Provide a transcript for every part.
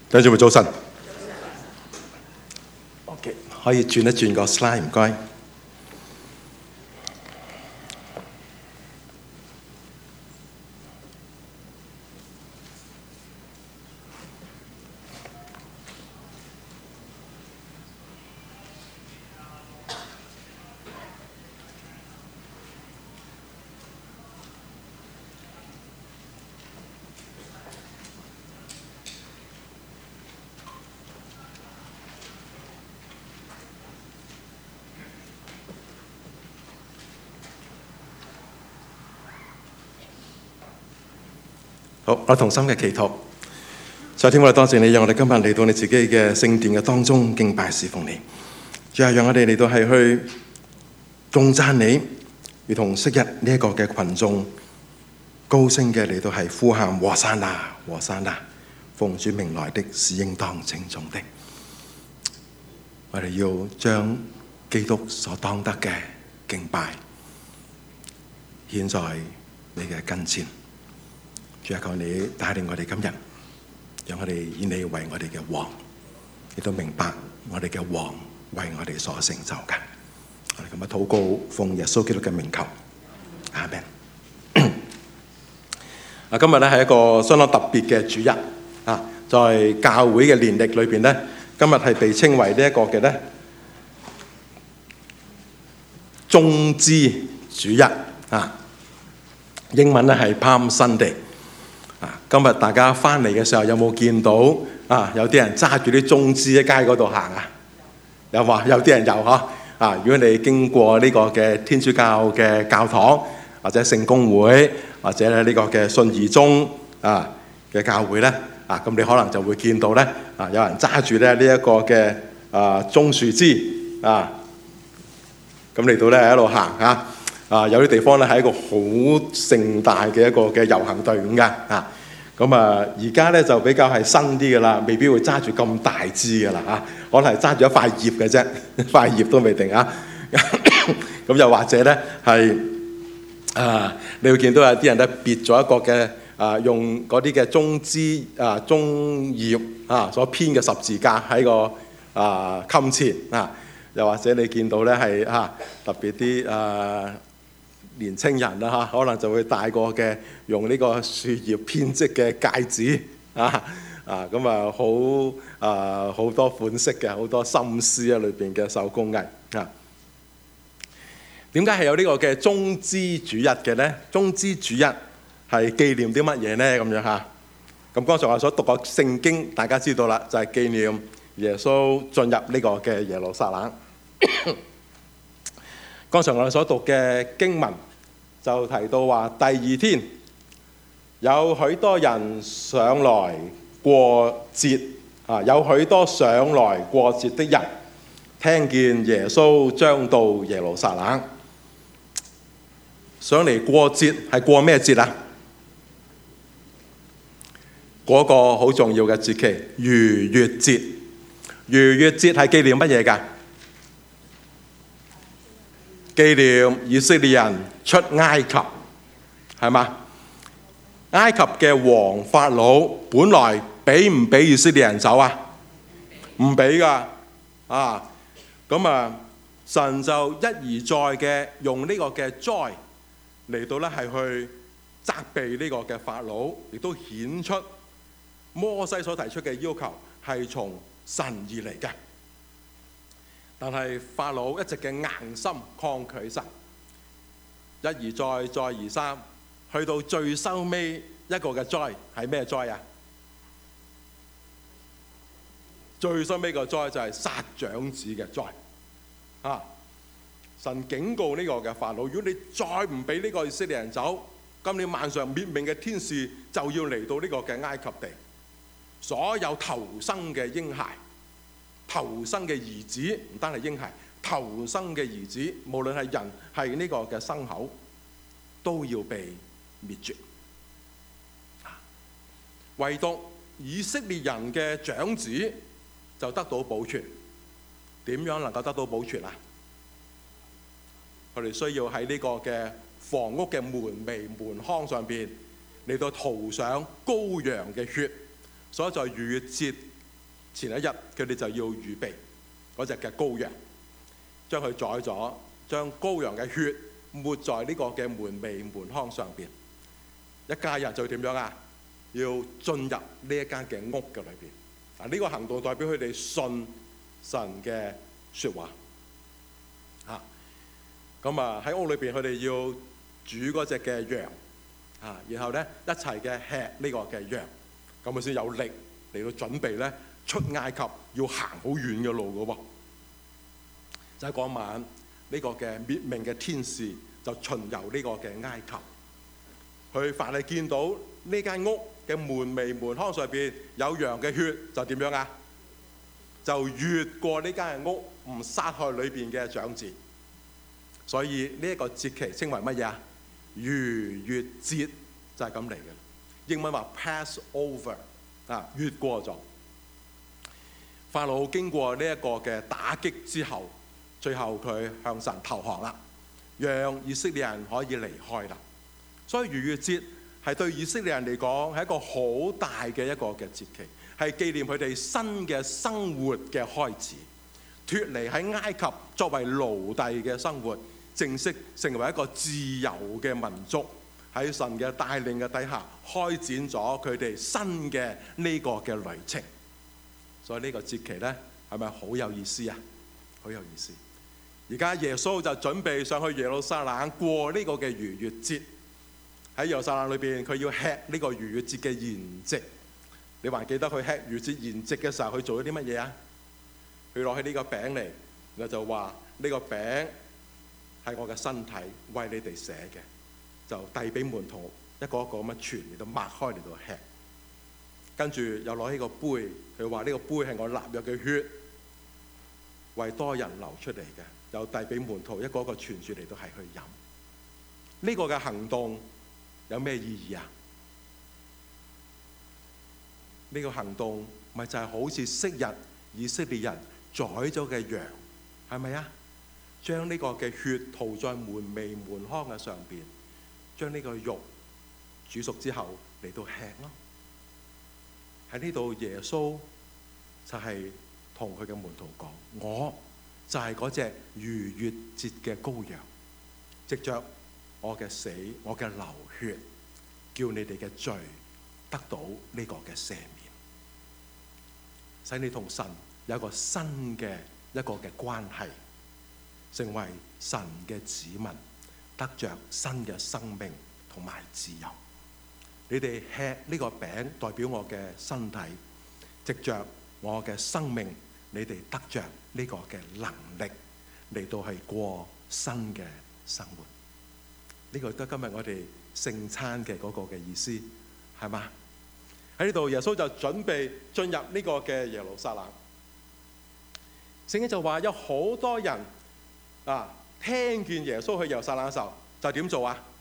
弟兄姊妹早晨。OK， 可以轉一轉個 slide， 唔該。好，我同心嘅祈禱。上天，我哋多謝你，讓我哋今日嚟到你自己嘅聖殿嘅當中敬拜侍奉你。最後讓我哋嚟到係去頌讚你，如同昔日呢一個嘅群眾高聲嘅嚟到係呼喊和散那，和散那，奉主名來的是應當稱頌的。我哋要將基督所當得嘅敬拜獻在你嘅跟前。主啊，求你帶領我哋今日，讓我哋以你為我哋嘅王，亦都明白我哋嘅王為我哋所成就嘅。我哋咁樣禱告，奉耶穌基督嘅名求，阿們。今日咧係一個相當特別嘅主日啊，在教會嘅年曆裏邊咧，今日係被稱為呢一個嘅咧棕枝主日啊，英文咧係 Palm Sunday。今日大家翻嚟嘅時候有冇見到有啲人揸住啲棕枝喺街嗰度行啊？有冇？有啲人有嗬。如果你經過呢個嘅天主教嘅教堂，或者聖公會，或者咧呢個嘅信義宗嘅教會咧，咁你可能就會見到咧有人揸住咧呢一個嘅棕樹枝咁嚟到咧喺度行有啲地方咧係一個好盛大嘅一個嘅遊行隊伍㗎咁而家咧就比較係新啲嘅啦，未必會揸住咁大枝嘅啦可能係揸住一塊葉嘅啫，一塊葉都未定咁又或者咧係你會見到有啲人咧別咗一個嘅用嗰啲嘅棕枝棕葉所編嘅十字架喺個襟前又或者你見到咧係特別啲年青人啦可能就會戴個嘅用呢個樹葉編織嘅戒指咁好多款式嘅，好多心思喺裏邊嘅手工藝點解係有呢個嘅棕枝主日嘅咧？棕枝主日係紀念啲乜嘢咧？咁樣咁剛才我所讀個聖經，大家知道啦，就係紀念耶穌進入呢個嘅耶路撒冷。剛才我哋所讀嘅經文就提到話，第二天有許多人上來過節有許多上來過節的人聽見耶穌將到耶路撒冷。上嚟過節係過咩節啊？嗰個好重要嘅節期逾越節。逾越節係紀念乜嘢㗎？紀念以色列人出埃及，係嘛？埃及嘅王法老本來俾唔俾以色列人走啊？唔俾㗎神就一而再嘅用呢個嘅災嚟到咧係去責備呢個嘅法老，亦都顯出摩西所提出嘅要求係從神而嚟嘅。但係法老一直嘅硬心抗拒神，一而再，再而三，去到最收尾一個嘅災係咩災啊？最收尾個災就係殺長子嘅災神警告呢個嘅法老，如果你再唔俾呢個以色列人走，今年晚上滅命嘅天使就要嚟到呢個嘅埃及地，所有頭生嘅嬰孩、頭生嘅兒子，唔單係嬰孩，頭生嘅兒子，無論係人係呢個嘅牲口，都要被滅絕。唯獨以色列人嘅長子就得到保存。點樣能夠得到保存啊？佢哋需要喺呢個嘅房屋嘅門楣、門框上邊嚟到塗上羔羊嘅血，所以在逾越節前一日佢哋就要預備嗰隻嘅羔羊，將佢宰咗，將羔羊嘅血抹在呢個嘅門楣門框上邊。一家人就點樣啊？要進入呢一間嘅屋嘅裏邊。嗱，呢個行動代表佢哋信神嘅説話。咁喺屋裏邊，佢哋要煮嗰隻嘅羊，然後咧一齊嘅吃呢個嘅羊，咁佢先有力嚟到準備咧出埃及，要行好遠嘅路嘅喎。就喺嗰晚，呢個嘅滅命嘅天使就巡遊呢個嘅埃及。佢凡係見到呢間屋嘅門楣門框上邊有羊嘅血，就點樣啊？就越過呢間屋，唔殺害裏邊嘅長子。所以呢一個節期稱為乜嘢啊？逾越節就係咁嚟嘅。英文話 Passover 越過咗。法老經過呢一個嘅打擊之後，最後佢向神投降啦，讓以色列人可以離開啦。所以逾越節係對以色列人嚟講係一個好大嘅一個嘅節期，係紀念佢哋新嘅生活嘅開始，脫離喺埃及作為奴隸嘅生活，正式成為一個自由嘅民族，喺神嘅帶領嘅底下開展咗佢哋新嘅呢個嘅旅程。所以呢個節期呢，係咪好有意思啊？好有意思！而家耶穌就準備上去耶路撒冷過呢個嘅逾越節。喺耶路撒冷裏邊，佢要吃呢個逾越節嘅筵席。你還記得佢吃逾越節筵席嘅時候，佢做咗啲乜嘢啊？佢攞起呢個餅嚟，然後就話呢個餅係我嘅身體，為你哋寫嘅，就遞俾門徒一個一個咁樣傳嚟到擘開嚟到吃。跟住又攞起個杯，佢話呢個杯係我立約嘅血，為多人流出嚟嘅，又遞俾門徒一個一個傳住嚟到係去飲。呢個嘅行動有咩意義啊？呢個行動咪就係好似昔日以色列人宰咗嘅羊，係咪啊？將呢個嘅血塗在門楣門框嘅上邊，將呢個肉煮熟之後嚟到吃咯。喺呢度耶穌就係同佢嘅門徒講：我就係嗰隻逾越節嘅羔羊，藉着我嘅死，我嘅流血，叫你哋嘅罪得到呢個嘅赦免，使你同神有一個新嘅一個嘅關係，成為神嘅子民，得着新嘅生命同埋自由。你哋吃呢個餅代表我嘅身體，藉着我嘅生命，你哋得着呢個嘅能力嚟到係過新嘅生活。呢個都係今日我哋聖餐嘅嗰個嘅意思，係嘛？喺呢度耶穌就準備進入呢個嘅耶路撒冷。聖經就話有好多人聽見耶穌去耶路撒冷嘅時候，就點做啊？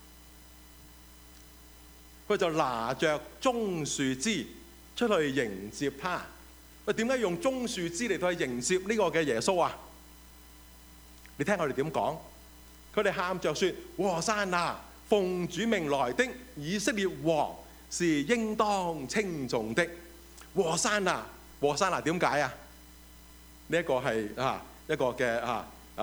佢就拿着棕樹枝出去迎接他。喂，點解用棕樹枝嚟到去迎接呢個嘅耶穌啊？你聽我哋點講？佢哋喊着說：和散那，奉主名來的以色列王是應當稱頌的。和散那，和散那點解啊？呢一個係一個嘅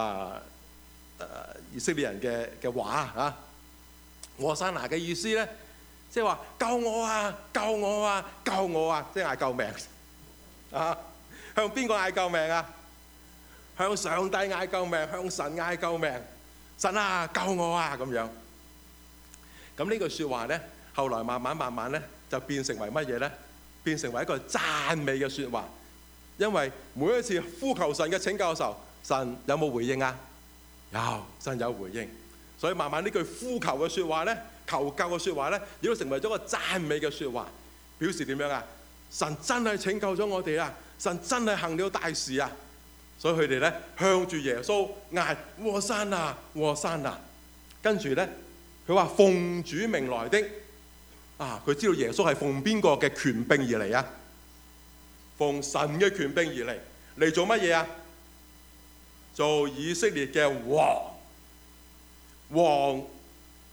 以色列人嘅話啊。和散那嘅意思咧，即係話救我啊！救我啊！救我啊！即係嗌救命啊！向邊個嗌救命啊？向上帝嗌救命，向神嗌救命。神啊，救我啊！咁樣。咁呢句説話咧，後來慢慢咧，就變成為乜嘢咧？變成為一個讚美嘅説話。因為每一次呼求神嘅拯救嘅時候，神有冇回應啊？有，神有回應。所以慢慢呢句呼求嘅説話咧，求救嘅説話咧，亦都成為咗個讚美嘅説話，表示點樣啊？神真係拯救咗我哋啊！神真係行了大事啊！所以佢哋咧向住耶穌嗌：和散那，和散那。跟住咧，佢話奉主名來的佢知道耶穌係奉邊個嘅權柄而嚟啊？奉神嘅權柄而嚟，嚟做乜嘢啊？做以色列嘅王。王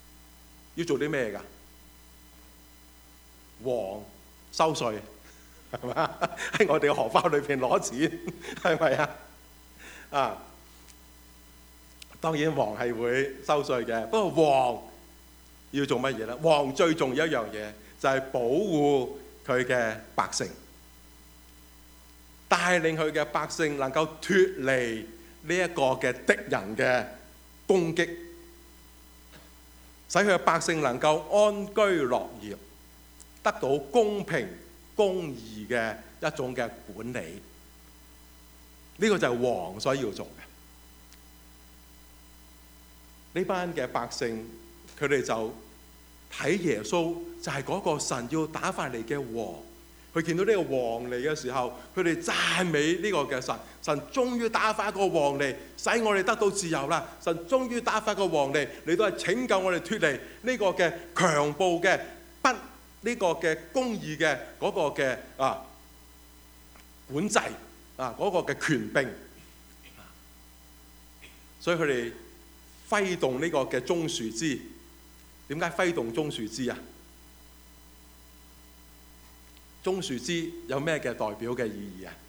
要做啲咩㗎？王收稅係嘛？喺我哋嘅荷包裏邊攞錢，係咪啊？啊，當然王係會收稅嘅，不過王要做乜嘢咧？王最重要一樣嘢就係保護佢嘅百姓，帶領佢嘅百姓能夠脫離呢一個嘅敵人嘅攻擊，使佢嘅百姓能夠安居樂業，得到公平公義嘅一種嘅管理。呢個就係王所要做嘅。呢班嘅百姓，佢哋就睇耶穌就係嗰個神要打返嚟嘅王。佢見到呢個王嚟嘅時候，佢哋讚美呢個嘅神。神終於打返個王嚟，使我哋得到自由啦！神終於打返個王嚟，嚟到係拯救我哋脫離呢個嘅強暴嘅不呢個嘅公義嘅嗰個嘅管制嗰個嘅權柄。所以佢哋揮動呢個嘅棕樹枝。點解揮動棕樹枝啊？棕樹枝有咩嘅代表嘅意義啊？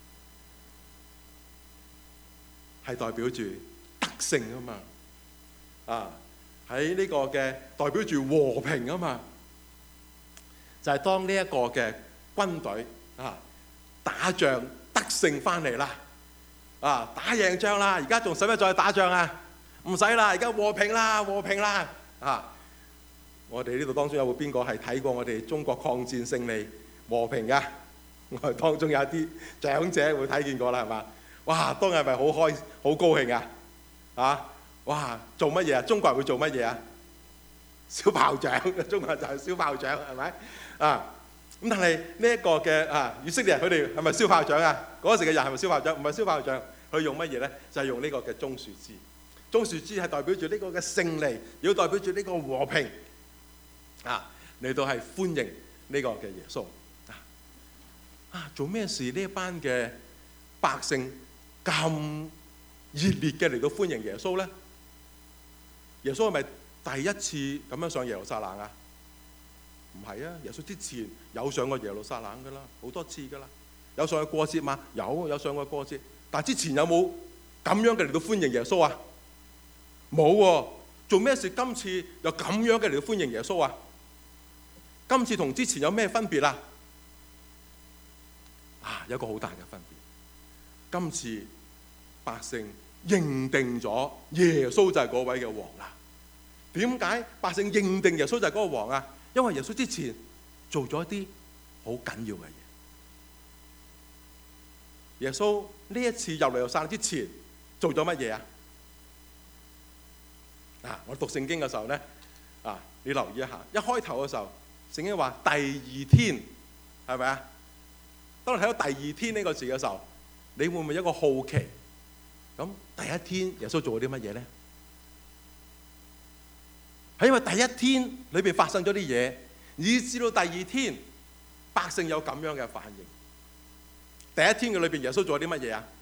係代表住得勝啊嘛！喺呢個嘅代表住和平啊嘛！就係當呢一個嘅軍隊打仗得勝翻嚟啦，打贏仗啦！而家仲使唔使再打仗啊？唔使啦，而家和平啦，和平啦！我哋呢度當中有冇邊個係睇過我哋中國抗戰勝利和平㗎？我哋當中有啲長者會睇見過啦，係嘛？哇！當日係咪好高興啊？哇！做乜嘢啊？中國人會做乜嘢啊？燒炮仗，中國人就係燒炮仗，係咪？咁但係呢一個嘅以色列人佢哋係咪燒炮仗啊？嗰時嘅人係咪燒炮仗？唔係燒炮仗，佢用乜嘢咧？就係用呢個嘅棕樹枝。棕樹枝係代表住呢個嘅勝利，亦都代表住呢個和平。嚟到係歡迎呢個嘅耶穌。做咩事呢一班嘅百姓咁熱烈嘅嚟到歡迎耶穌咧？耶穌係咪第一次咁樣上耶路撒冷啊？唔係啊！耶穌之前有上過耶路撒冷噶啦，好多次噶啦。有上去過節嘛？有上過節。但係之前有冇咁樣嘅嚟到歡迎耶穌啊？冇喎。做咩事今次又咁樣嘅嚟到歡迎耶穌啊？今次同之前有咩分別啊？有個好大嘅分別。今次百姓認定咗耶穌就係嗰位嘅王啦。點解百姓認定耶穌就係嗰個王啊？因為耶穌之前做咗一啲好緊要嘅嘢。耶穌呢一次入嚟耶路撒冷之前做咗乜嘢啊？我讀聖經嘅時候咧，你留意一下，一開頭嘅時候，聖經話第二天，係咪啊？當你睇到第二天呢個字嘅時候，你會唔會有一個好奇？咁第一天耶穌做咗啲乜嘢咧？係因為第一天裏邊發生咗啲嘢，以至到第二天百姓有咁樣嘅反應。第一天嘅裏邊耶穌做咗啲乜嘢啊？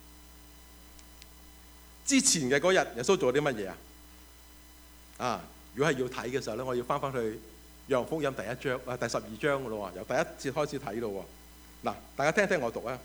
之前嘅嗰日耶穌做咗啲乜嘢啊？如果係要睇嘅時候咧，我要翻去《約翰福音》第12章嘅咯喎，由第一節開始睇咯喎。嗱，大家聽聽我讀啊。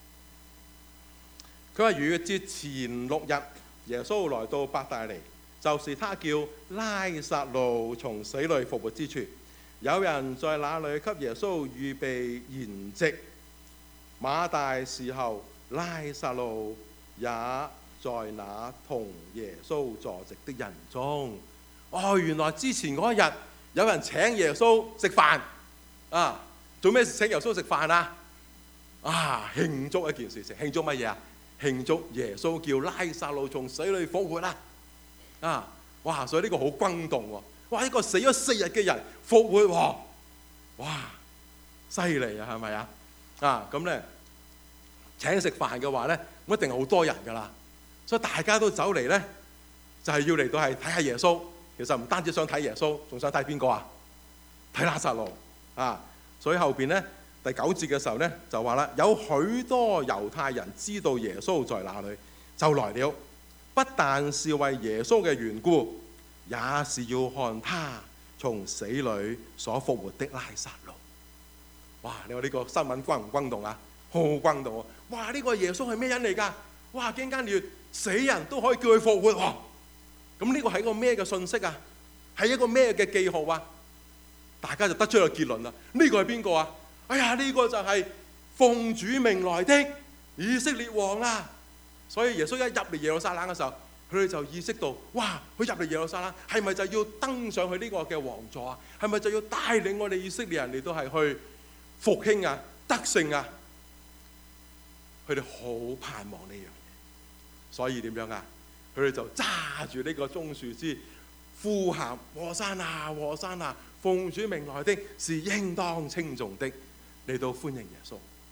佢話：逾越節前6日，耶穌來到伯大尼，就是他叫拉撒路從死裏復活之處。有人在那裏給耶穌預備筵席。馬大時候，拉撒路也在那同耶穌坐席的人中。原來之前嗰一日有人請耶穌食飯做咩請耶穌食飯啊？慶祝一件事情，慶祝乜嘢啊？慶祝耶穌叫拉撒路從死裏復活啦！哇！所以呢個好轟動喎！哇！一個死咗4日嘅人復活喎！哇！犀利啊，係咪啊？咁咧請食飯嘅話咧，咁一定係好多人噶啦，所以大家都走嚟咧，就係要嚟到係睇下耶穌。其實唔單止想睇耶穌，仲想睇邊個啊？睇拉撒路所以後邊咧第9節嘅時候咧就話啦，有許多猶太人知道耶穌在哪裏，就來了，不但是為耶穌嘅緣故，也是要看他從死裏所復活的拉撒路。 哇！你話呢個新聞轟唔轟動啊？好轟動啊！哇！呢個耶穌係咩人嚟㗎？哇！驚間連死人都可以叫佢復活喎！咁呢個係一個咩嘅信息啊？係一個咩嘅記號啊？大家就得出個結論啦。呢個係邊個啊？哎呀！呢個就係奉主名來的以色列王啊！所以耶穌一入嚟耶路撒冷嘅時候，佢哋就意識到，哇！佢入嚟耶路撒冷係咪就要登上去呢個嘅王座啊？係咪就要帶領我哋以色列人嚟到係去復興啊、得勝啊？佢哋好盼望呢樣嘢，所以點樣啊？佢哋就揸住呢個棕樹枝，呼喊和散那，和散那，奉主名來的是應當稱頌的，嚟到歡迎耶穌。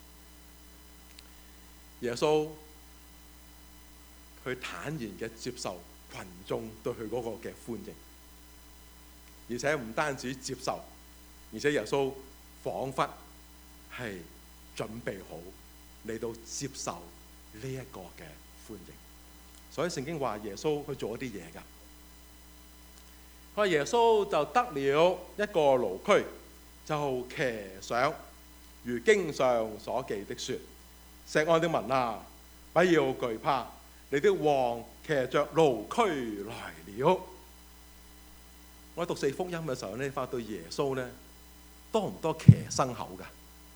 耶穌佢坦然嘅接受群眾對佢嗰個嘅歡迎，而且唔單止接受，而且耶穌彷彿係準備好嚟到接受呢一個嘅歡迎。所以聖經話耶穌去做一啲嘢㗎。佢話耶穌就得了一個驢駒，就騎上，如經上所記的說：錫安的民啊，不要懼怕，你的王騎着驢駒來了。我讀四福音嘅時候咧，發覺耶穌咧多唔多騎牲口㗎？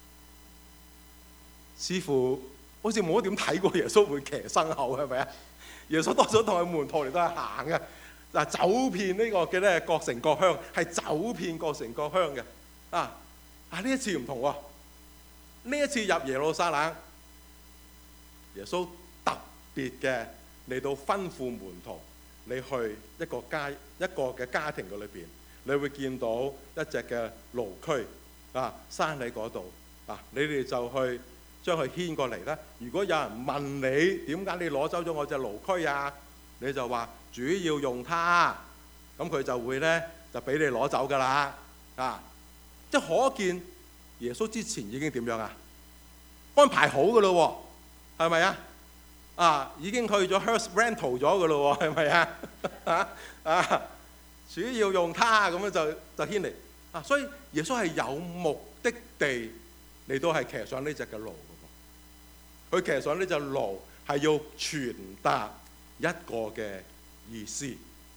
似乎好似冇乜點睇過耶穌會騎牲口，係咪啊？耶穌多數同佢門徒嚟都係行嘅，嗱，走遍呢個嘅咧各城各鄉，係走遍各城各鄉嘅。呢一次唔同喎，呢一次入耶路撒冷，耶穌特別嘅嚟到吩咐門徒，你去一個嘅家庭嘅裏邊，你會見到一隻嘅驢駒生喺嗰度，你哋就去將佢牽過嚟啦。如果有人問你點解你攞走咗我隻驢駒啊，你就話主要用它，咁佢就會咧就俾你攞走㗎啦。即係可見耶穌之前已經點樣啊？安排好㗎咯喎，係咪啊？已經去咗 Hearst Rental 咗㗎咯喎，係咪啊？主要用它咁樣就牽嚟所以耶穌係有目的地嚟到係騎上呢隻嘅驢。佢騎上呢隻驢係要傳達一個嘅意思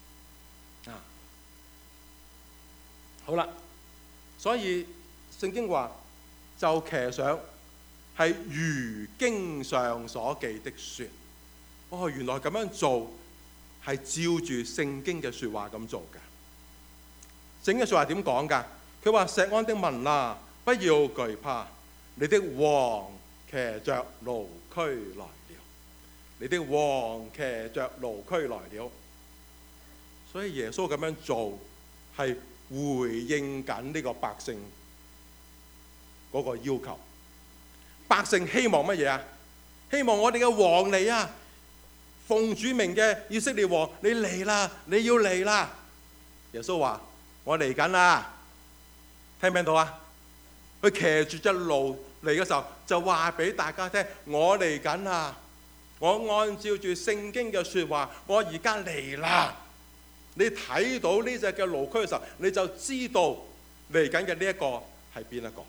好啦，所以聖經話就騎上係如經上所記的說。原來咁樣做係照住聖經嘅説話咁做嘅。聖經嘅説話點講㗎？佢話：錫安的民啊，不要懼怕，你的王騎着驢駒來了，你的王騎着驢駒來了。所以耶穌咁樣做係回應緊呢個百姓嗰個要求。百姓希望乜嘢啊？希望我哋嘅王嚟啊！奉主名嘅以色列王，你嚟啦！你要嚟啦！耶穌話：我嚟緊啦！聽唔聽到啊？佢騎住隻驢嚟嘅時候，就話俾大家聽：我嚟緊啦！我按照住聖經嘅説話，我而家嚟啦！你睇到呢隻嘅驢駒嘅時候，你就知道嚟緊嘅呢一個係邊一個。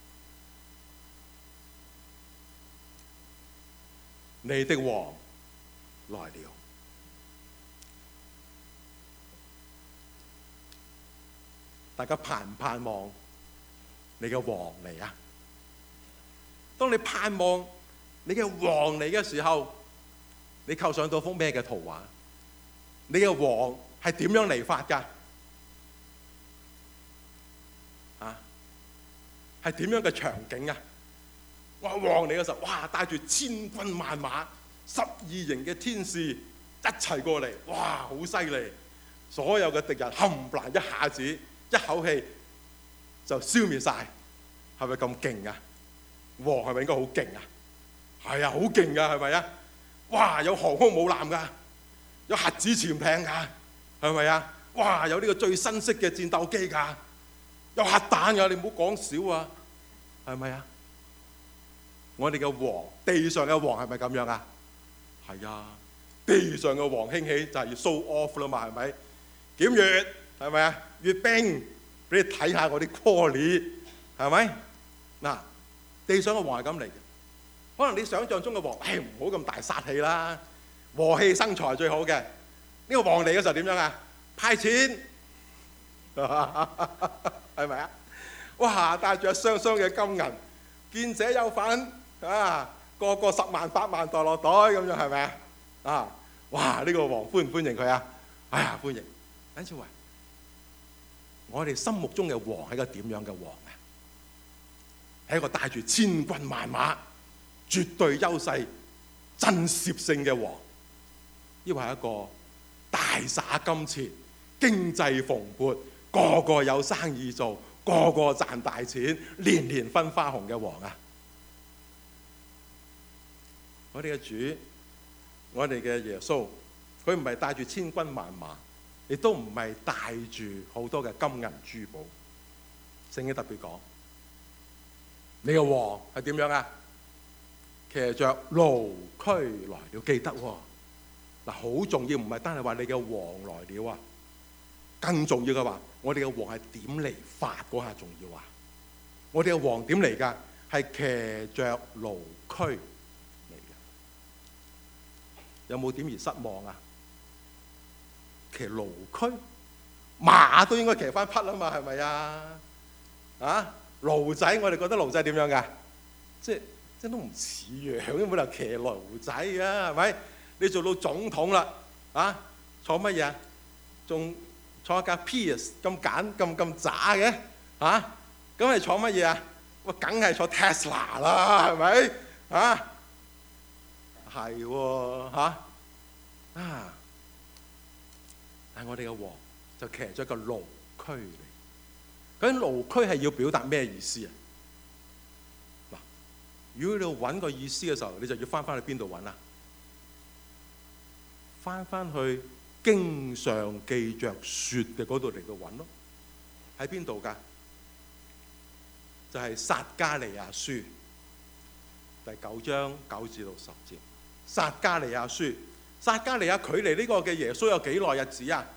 你的王來了。大家盼唔盼望你嘅王嚟啊？當你盼望你嘅王嚟嘅時候，你構想到幅咩嘅圖畫？你嘅王係點樣嚟法㗎？係點樣嘅場景啊？哇！王嚟嘅時候，哇！帶住千軍萬馬、12營嘅天使一齊過嚟，哇！好犀利！所有嘅敵人冚唪唥一下子一口氣就消滅晒，係咪咁勁啊？王係咪應該好勁啊？係啊，好勁㗎，係咪啊？哇！有航空母艦㗎，有核子潛艇㗎，係咪啊？哇！有呢個最新式嘅戰鬥機㗎，有核彈㗎，你唔好講少啊，係咪啊？我哋嘅王，地上嘅王係咪咁樣啊？係啊，地上嘅王興起就係要 show off 啦嘛，係咪？檢閱係咪啊？閱兵俾你睇下我啲 quality 係咪？ 嗱，地上嘅王係咁嚟嘅。可能你想象中嘅王，唔好咁大殺氣啦，和氣生財最好嘅。呢個王嚟嘅時候點樣啊？派錢，係咪啊？哇！帶住一箱箱嘅金銀，見者有份啊！個個10萬8萬袋落袋咁樣，係咪啊？啊！哇！呢個王歡唔歡迎佢啊？哎呀，歡迎！等陣話，我哋心目中嘅王係個點樣嘅王啊？係一個帶住千軍萬馬、絕對優勢、震懾性嘅王，抑或係一個大灑金錢、經濟蓬勃、個個有生意做、個個賺大錢、年年分花紅嘅王啊？我哋嘅主，我哋嘅耶穌，佢唔係帶住千軍萬馬，亦都唔係帶住好多嘅金銀珠寶。聖經特別講，你嘅王係點樣啊？騎着驢駒來了，記得喎。嗱，好重要，唔係單係話你嘅王來了啊，更重要嘅話，我哋嘅王係點嚟法嗰下重要啊！我哋嘅王點嚟㗎？係騎着驢駒嚟嘅。有冇點而失望啊？騎驢駒，馬都應該騎翻匹啊嘛，係咪啊？啊，驢仔，我哋覺得驢仔點樣㗎？即係都唔似樣，都冇理由騎驢仔啊，係咪？你做到總統啦，啊，坐乜嘢啊？仲坐一架 Prius 咁渣嘅，啊，咁係坐乜嘢啊？我梗係坐 Tesla 啦，係咪？啊，係喎，啊，但係我哋嘅王就騎咗一個驢駒嚟。嗰啲驢駒係要表達咩意思啊？嗱，如果你要揾個意思嘅時候，你就要翻去邊度揾啊？翻去經上記着說嘅嗰度嚟到揾咯。喺邊度㗎？就係撒迦利亞書第9章9至10節。撒迦利亞書，撒迦利亞距離呢個嘅耶穌有幾耐日子啊？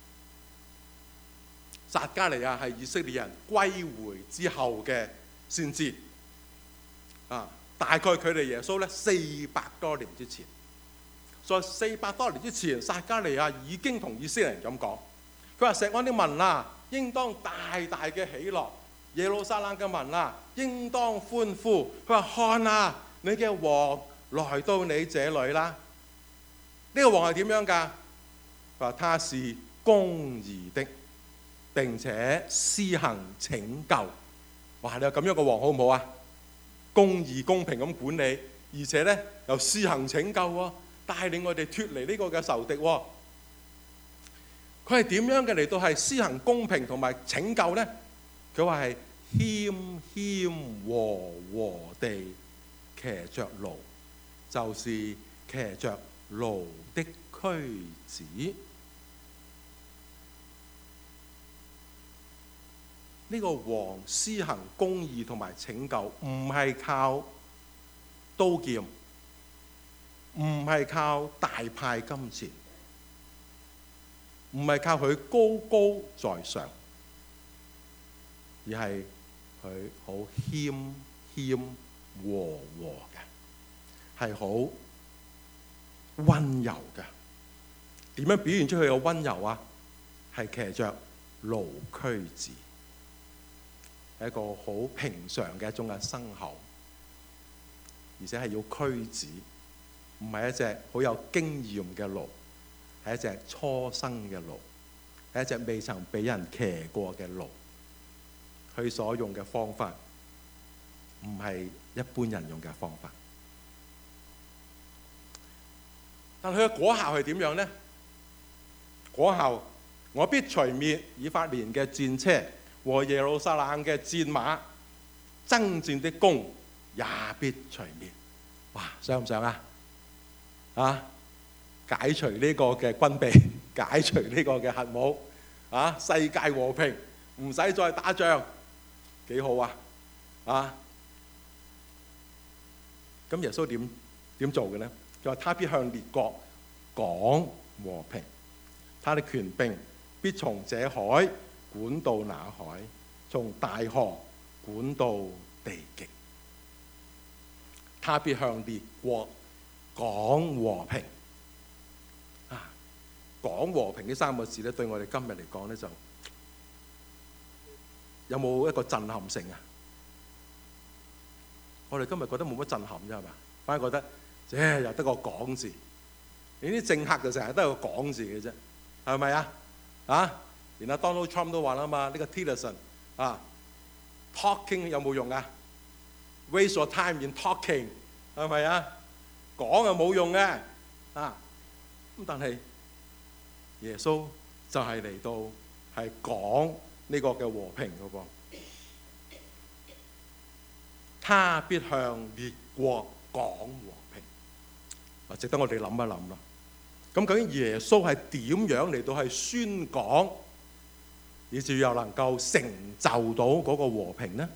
撒迦利亞係以色列人歸回之後嘅先知，大概距離耶穌咧400多年之前。在400多年之前，撒迦利亞已經同以色列人咁講，佢話：錫安的民啊，應當大大嘅喜樂；耶路撒冷嘅民啊，應當歡呼。佢話：看啊，你嘅王來到你這裏啦！呢個王係點樣㗎？佢話：他是公義的，並且施行拯救。哇！你有咁樣嘅王好唔好啊？公義公平咁管理，而且咧又施行拯救喎，帶領我哋脫離呢個嘅仇敵喎。佢係點樣嘅嚟到係施行公平同埋拯救呢？佢話係謙謙和和地騎着驢，就是騎着驢的駒子。呢個王施行公義同埋拯救，唔係靠刀劍，唔係靠大派金錢，唔係靠佢高高在上，而係佢好謙謙和和嘅，係好溫柔嘅。點樣表現出佢嘅溫柔啊？係騎着驢駒子，係一個好平常嘅一種嘅牲口，而且係要駒子，唔係一隻好有經驗嘅驢，係一隻初生嘅驢，係一隻未曾俾人騎過嘅驢。佢所用嘅方法唔係一般人用嘅方法，但佢嘅果效係點樣呢？果效，我必除滅以法蓮嘅戰車和耶路撒冷嘅戰馬，爭戰的弓也必除滅。哇！想唔想啊？解除呢個嘅軍備，解除呢個嘅核武，世界和平，唔使再打仗，幾好啊！咁耶穌點做嘅呢？佢話：他必向列國講和平，他的權柄必從這海管到那海，從大河管到地極。他必向列國講和平。講和平呢3個字咧，對我哋今日嚟講咧，就有冇一個震撼性啊？我哋今日覺得冇乜震撼啫，係嘛？反而覺得，又得個講字。你啲政客就成日都係個講字嘅啫，係咪啊？連阿 Donald Trump 都話啦嘛，呢個 Tillerson talking 有冇用啊 ？Waste your time in talking 係咪啊？講又冇用嘅咁，但係耶穌就係嚟到係講呢個嘅和平嘅噃。他必向列國講和平。值得我哋諗一諗啦。咁究竟耶穌係點樣嚟到係宣講，以至又能夠成就到嗰個和平呢？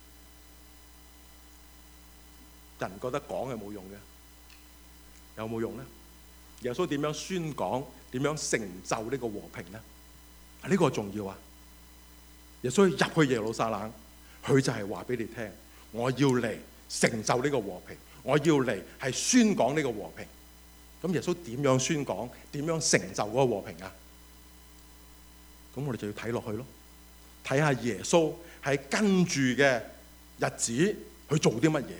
人覺得講係冇用嘅，有冇用呢？耶穌點樣宣講，點樣成就呢個和平呢？呢個重要啊！耶穌入去耶路撒冷，佢就係話俾你聽，我要嚟成就呢個和平，我要嚟係宣講呢個和平。咁耶穌點樣宣講，點樣成就嗰個和平啊？咁我哋就要睇落去咯，睇下耶穌喺跟住嘅日子去做啲乜嘢。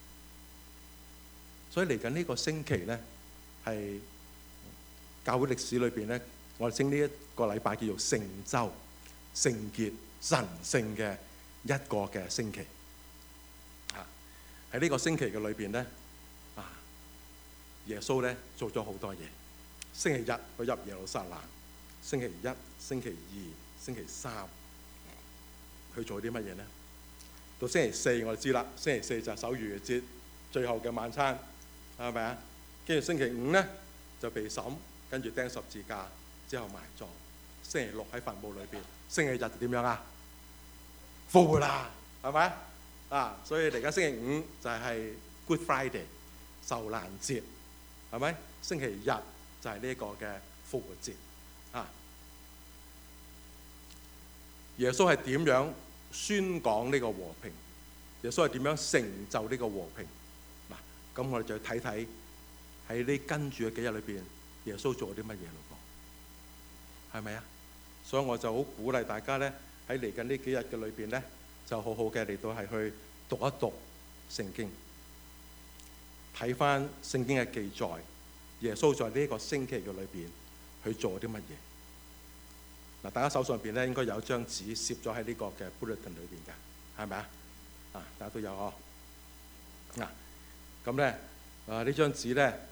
所以嚟緊呢個星期咧，係教會歷史裏邊咧，我哋稱呢一個禮拜叫做聖週、聖潔、神聖嘅一個嘅星期。喺呢個星期嘅裏邊咧，耶穌咧做咗好多嘢。星期日佢入耶路撒冷，星期一、星期二、星期三佢做啲乜嘢咧？到星期四我哋知啦，星期四就係守逾越節最後嘅晚餐，係咪啊？跟住星期五咧就被審，跟住釘十字架之後埋葬。星期六喺墳墓裏邊，星期日點樣啊？復活啦，係咪所以嚟緊星期五就係 Good Friday 受難節，係咪？星期日就係呢個嘅復活節耶穌係點樣宣講呢個和平？耶穌係點樣成就呢個和平？咁我哋就睇睇喺呢跟住嘅幾日裏邊，耶穌做咗啲乜嘢咯？係咪啊？所以我就好鼓勵大家咧，喺嚟緊呢幾日嘅裏邊咧，就好好嘅嚟到係去讀一讀聖經，睇翻聖經嘅記載，耶穌在呢一個星期嘅裏邊去做啲乜嘢？大家手上邊咧應該有一張紙攝咗喺呢個嘅 bulletin 裏邊嘅，係咪啊？大家都有嗬。咁咧呢張紙咧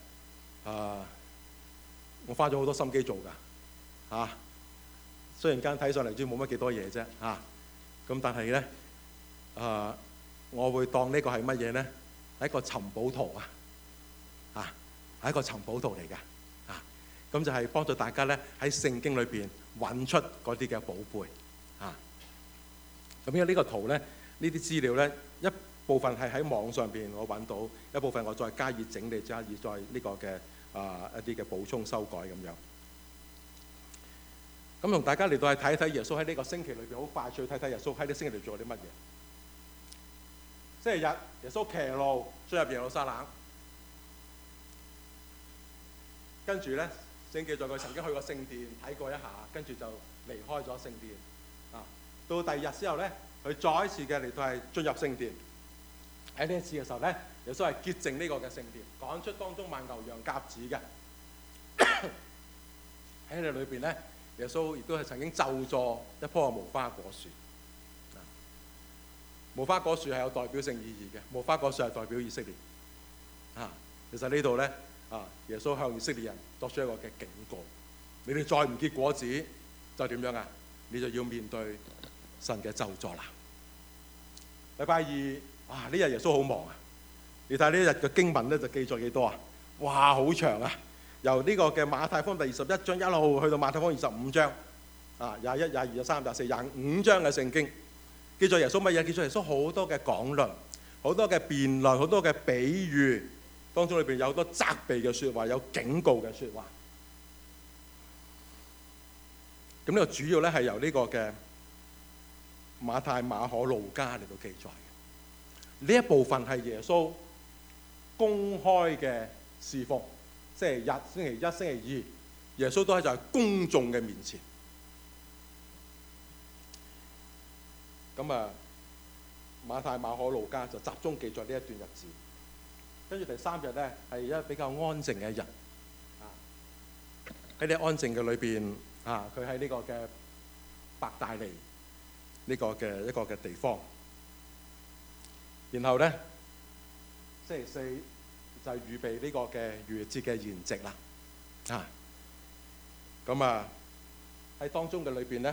我花咗好多心機做㗎雖然間睇上嚟都冇乜幾多嘢啫咁但係咧我會當呢個係乜嘢咧？係一個尋寶圖係一個尋寶圖嚟㗎咁就係幫助大家咧喺聖經裏邊揾出嗰啲嘅寶貝咁因為呢個圖咧，呢啲資料咧一部分係喺網上邊我揾到，一部分我再加以整理，加以再呢個嘅一啲嘅補充修改咁樣。咁同大家嚟到係睇一睇耶穌喺呢個星期裏邊，好快脆睇睇耶穌喺呢個星期裏做咗啲乜嘢。星期日耶穌騎驢進入耶路撒冷，跟住咧聖經記載佢曾經去過聖殿睇過一下，跟住就離開咗聖殿到第二日之後咧，佢再一次嘅嚟到係進入聖殿。喺呢一次嘅時候咧，耶穌係潔淨呢個嘅聖殿，趕出當中賣牛羊鴿子嘅。喺呢裏邊咧，耶穌亦都係曾經咒詛一棵無花果樹。無花果樹係有代表性意義嘅，無花果樹係代表以色列。其實呢度咧耶穌向以色列人作出一個嘅警告：你哋再唔結果子，就點樣啊？你就要面對神嘅咒詛啦。禮拜二呢日耶穌好忙你睇呢一日嘅經文咧就記載幾多哇，好長由呢個嘅馬太福音第21章一路去到馬太福音25章21、22、23、24、25章嘅聖經，記載耶穌乜嘢？記載耶穌好多嘅講論，好多嘅辯論，好多嘅比喻，當中裏邊有好多責備嘅説話，有警告嘅説話。咁呢個主要咧係由呢個嘅馬太、馬可、路加嚟到記載嘅。 呢一部分係耶穌公開嘅侍奉，星期日、星期一、星期二，耶穌都喺在公眾嘅面前。咁啊，馬太、馬可、路加就集中記載呢一段日子。跟住第三日咧係一個比較安靜嘅日，喺呢安靜嘅裏邊佢喺呢個嘅伯大尼呢個嘅一個嘅地方。然後咧星期四就係預備呢個嘅逾越節嘅筵席啦。咁喺當中嘅裏邊咧，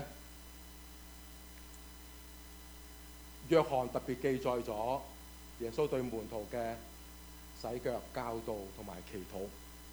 約翰特別記載咗耶穌對門徒嘅洗腳、教導同埋祈禱。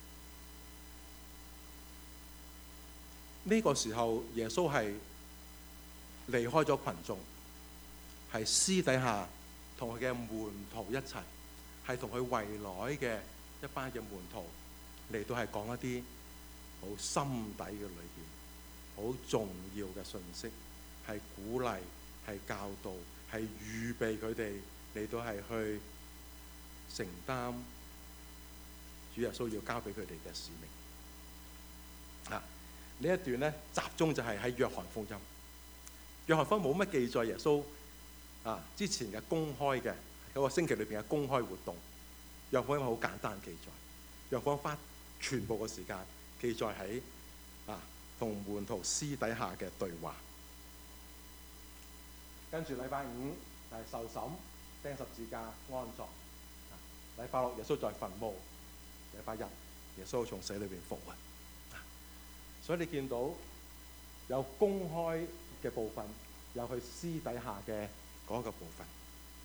呢個時候耶穌係離開咗群眾，係私底下同佢嘅門徒一齊，係同佢圍內嘅一班嘅門徒嚟到係講一啲好心底嘅裏邊好重要嘅信息，係鼓勵、係教導、係預備佢哋嚟到係去承擔主耶穌要交俾佢哋嘅使命。呢一段咧集中就係喺約翰福音。約翰福音冇乜記載耶穌之前嘅公開嘅嗰個星期裏邊嘅公開活動。約翰福音好簡單記載，約翰福音花全部嘅時間記載喺同門徒私底下嘅對話。跟住禮拜五就係受審、釘十字架、安葬。禮拜六耶穌在墳墓。禮拜日耶穌從死裏邊復活。所以你見到有公開嘅部分，有佢私底下嘅嗰個部分。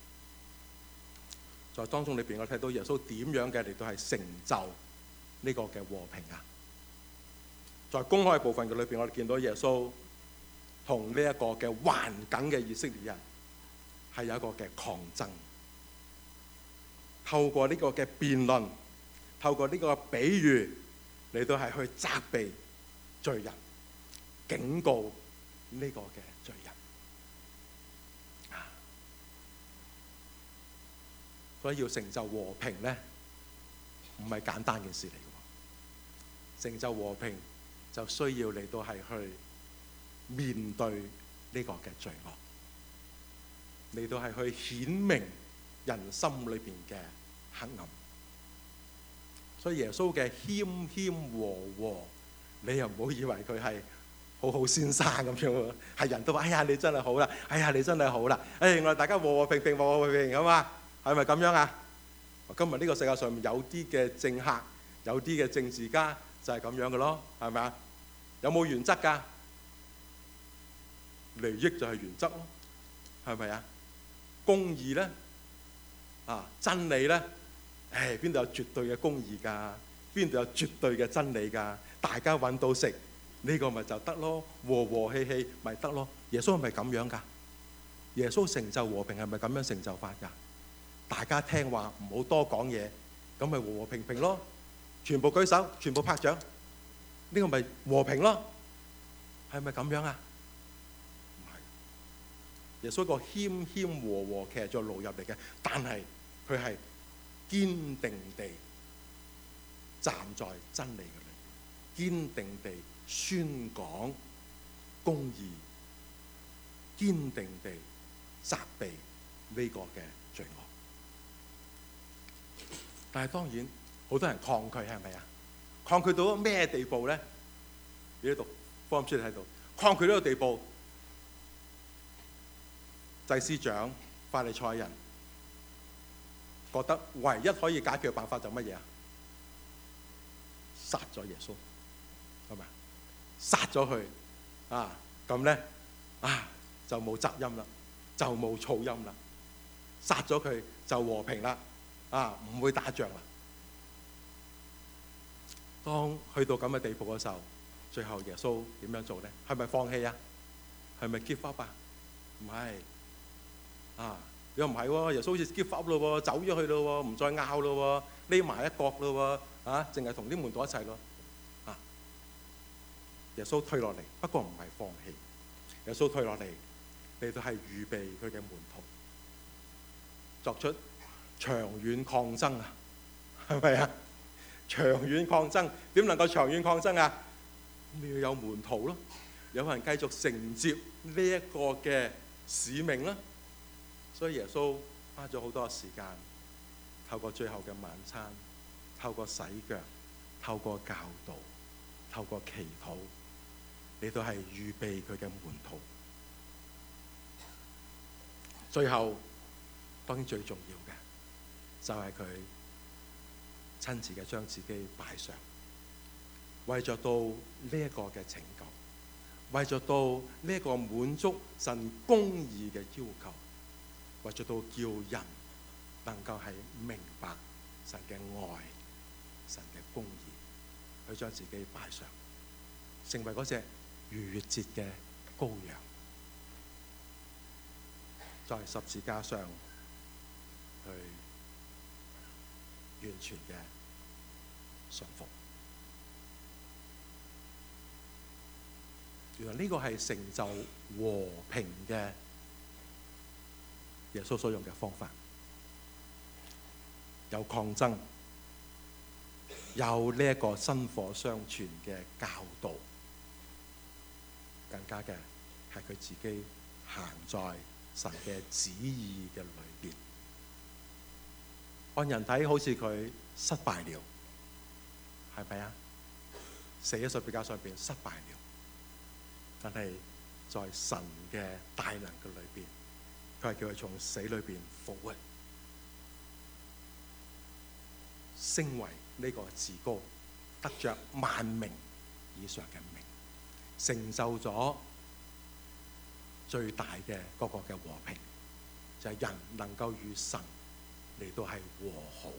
在當中裏邊，我睇到耶穌點樣嘅嚟到係成就呢個嘅和平啊！在公開嘅部分嘅裏邊，我哋見到耶穌同呢一個嘅頑梗嘅以色列人係有一個嘅抗爭，透過呢個嘅辯論，透過呢個比喻嚟到係去責備罪人，警告呢個嘅罪人。所以要成就和平咧，唔係簡單嘅事嚟嘅。成就和平就需要嚟到係去面對呢個嘅罪惡，嚟到係去顯明人心裏邊嘅黑暗。所以耶穌嘅謙謙和和，你又唔好以為佢係好好先生咁樣喎，係人都話：哎呀，你真係好啦！哎呀，你真係好啦！我哋大家和和平平，和和平平咁嘛，係咪咁樣啊？今日呢個世界上面有啲嘅政客，有啲嘅政治家就係咁樣嘅咯，係咪啊？有冇原則㗎？利益就係原則咯，係咪啊？公義咧，真理咧，邊度有絕對嘅公義㗎？邊度有絕對嘅真理㗎？大家揾到食呢個咪就得咯，和和氣氣咪得咯。耶穌係咪咁樣㗎？耶穌成就和平係咪咁樣成就法㗎？大家聽話，唔好多講嘢，咁咪和和平平咯。全部舉手，全部拍掌，呢個咪和平咯。係咪咁樣啊？唔係。耶穌個謙謙和和其實就路入嚟嘅，但係佢係堅定地站在真理嘅裏邊，堅定地宣講公義，堅定地責備呢個嘅罪惡。但係當然好多人抗拒，係咪啊？抗拒到咩地步咧？你讀福音書你睇到，抗拒呢個地步，祭司長、法利賽人覺得唯一可以解決嘅辦法就乜嘢啊？殺咗耶穌，係咪？殺咗佢咁咧就冇雜音啦，就冇噪音啦，殺咗佢就和平啦。唔會打仗啦。當去到咁嘅地步嘅時候，最後耶穌點樣做咧？係咪放棄啊？係咪 give up 啊？唔係又唔係喎。耶穌好似 give up 咯喎，走咗去咯喎，唔再拗咯喎，匿埋一角咯喎，淨係同啲門徒一齊咯。耶穌退落嚟，不過唔係放棄。耶穌退落嚟，嚟到係預備佢嘅門徒。 作出長遠抗爭啊，係咪啊？長遠抗爭點能夠長遠抗爭啊？你要有門徒咯，有人繼續承接呢一個嘅使命啦。所以耶穌花咗好多時間，透過最後嘅晚餐，透過洗腳，透過教導，透過祈禱，你都係預備佢嘅門徒。最後當然最重要嘅就係佢親自嘅將自己擺上，為咗到呢一個嘅拯救，為咗到呢一個滿足神公義嘅要求，為咗到叫人能夠係明白神嘅愛、神嘅公義，佢將自己擺上，成為嗰隻逾越節嘅羔羊，在十字架上去完全嘅順服。原來呢個係成就和平嘅耶穌所用嘅方法，有抗爭，有呢一個薪火相傳嘅教導，更加嘅係佢自己行在神嘅旨意嘅裏邊。按人睇好似佢失敗了，係咪啊？死喺十字架上邊失敗了，但係在神嘅大能嘅裏邊，佢係叫佢從死裏邊復活，升為呢個至高，得着萬名以上嘅名，成就咗最大嘅嗰個嘅和平，就係人能夠與神嚟到係和好。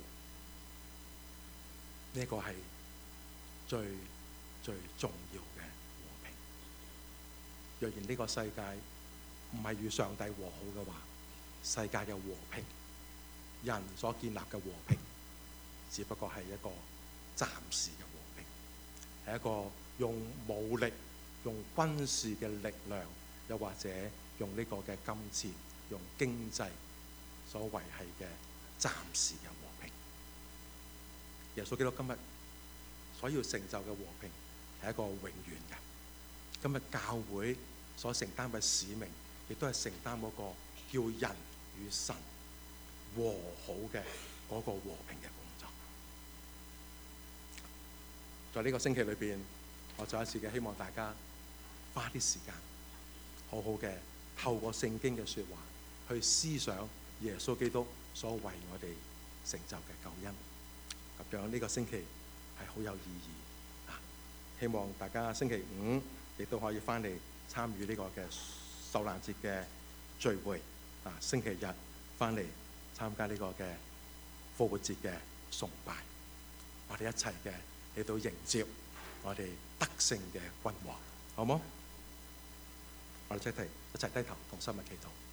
呢個係最最重要嘅和平。若然呢個世界唔係與上帝和好嘅話，世界嘅和平，人所建立嘅和平，只不過係一個暫時嘅和平，係一個用武力、用軍事嘅力量，又或者用呢個嘅金錢、用經濟所維繫嘅暫時嘅和平。耶穌基督今日所要成就嘅和平係一個永遠嘅。今日教會所承擔嘅使命，亦都係承擔嗰個叫人與神和好嘅嗰個和平嘅工作。在呢個星期裏邊，我再一次嘅希望大家花啲時間，好好嘅透過聖經嘅說話去思想耶穌基督所為我哋成就嘅救恩。咁樣呢個星期係好有意義啊！希望大家星期五亦都可以翻嚟參與呢個嘅受難節嘅聚會啊！星期日翻嚟參加呢個嘅復活節嘅崇拜，我哋一齊嘅嚟到迎接我哋得勝嘅君王，好冇？我哋一齊低頭同心嘅祈禱。